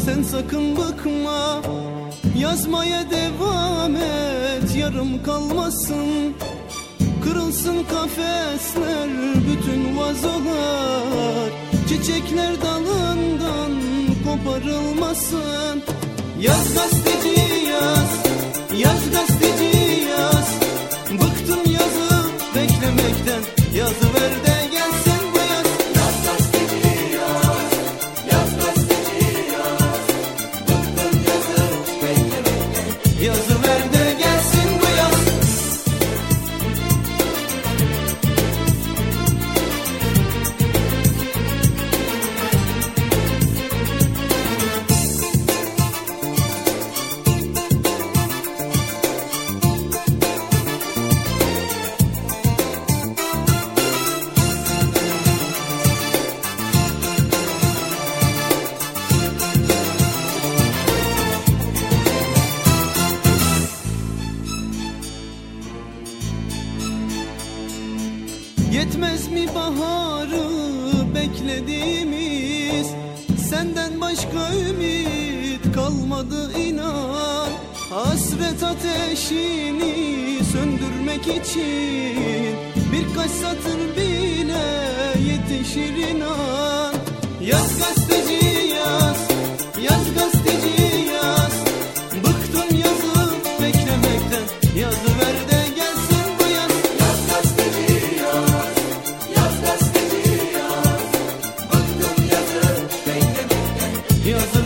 sen sakın bıkma. Yazmaya devam et, yarım kalmasın. Kırılsın kafesler, bütün vazolar, çiçekler dalından koparılmasın. Yaz gazeteci yaz, yaz gazeteci yaz. Bıktım yazı beklemekten, yazıver de gelsin bu yaz. Yaz gazeteci yaz, yaz gazeteci yaz. Bıktım yazı beklemekten, Yazıver de gelsin bu yaz. Yetmez mi baharı beklediğimiz? Senden başka ümit kalmadı inan. Hasret ateşini söndürmek için birkaç satır bile yetişir inan. Yaz gazeteci yaz, yaz gazeteci yaz. Bıktım yazı beklemekten, yazıver de gelsin bu yaz. yaz gazeteci yaz, yaz gazeteci yaz. Bıktım yazı beklemekten, Yaz